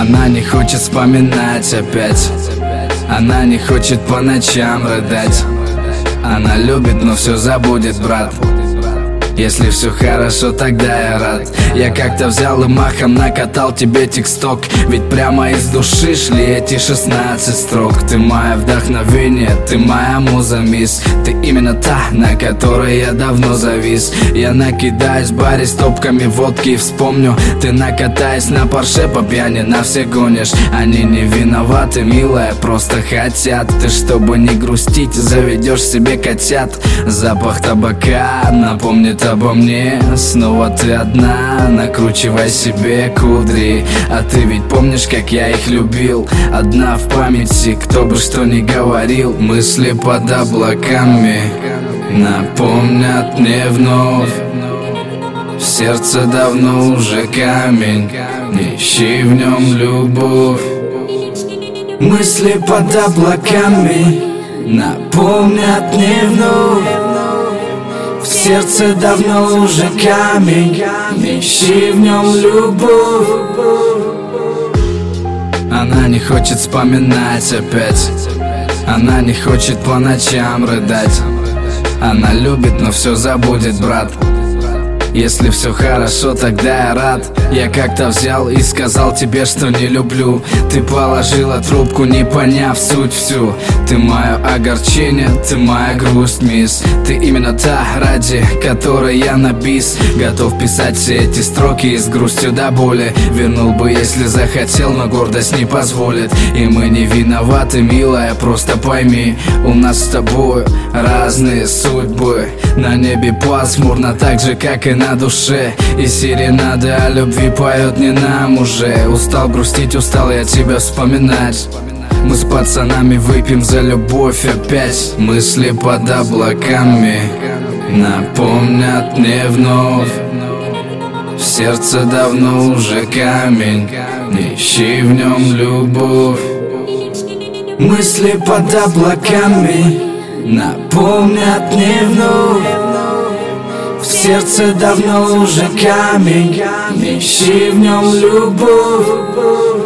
Она не хочет вспоминать опять, она не хочет по ночам рыдать. Она любит, но все забудет, брат. Если все хорошо, тогда я рад. Я как-то взял и махом накатал тебе тексток, ведь прямо из души шли эти 16 строк. Ты мое вдохновение, ты моя муза, мисс. Ты именно та, на которой я давно завис. Я накидаюсь в баре стопками водки и вспомню, ты накатаясь на Порше по пьяни на все гонишь. Они не виноваты, милая, просто хотят. Ты, чтобы не грустить, заведешь себе котят. Запах табака напомнит обо мне. Снова ты одна, накручивай себе кудри. А ты ведь помнишь, как я их любил? Одна в памяти, кто бы что ни говорил. Мысли под облаками напомнят мне вновь. В сердце давно уже камень, не ищи в нем любовь. Мысли под облаками напомнят мне вновь. В сердце давно уже камень, не ищи в нем любовь. Она не хочет вспоминать опять, она не хочет по ночам рыдать. Она любит, но все забудет, брат. Если все хорошо, тогда я рад. Я как-то взял и сказал тебе, что не люблю. Ты положила трубку, не поняв суть всю. Ты мое огорчение, ты моя грусть, мисс. Ты именно та, ради которой я на бис. Готов писать все эти строки и с грустью до боли. Вернул бы, если захотел, но гордость не позволит. И мы не виноваты, милая, просто пойми, у нас с тобой разные судьбы. На небе пасмурно, так же, как и на душе. И серенады о любви поет не нам уже. Устал грустить, устал я тебя вспоминать. Мы с пацанами выпьем за любовь опять. Мысли под облаками напомнят мне вновь. В сердце давно уже камень, не ищи в нем любовь. Мысли под облаками напомнят мне вновь. В сердце давно уже камень, не ищи в нем любовь.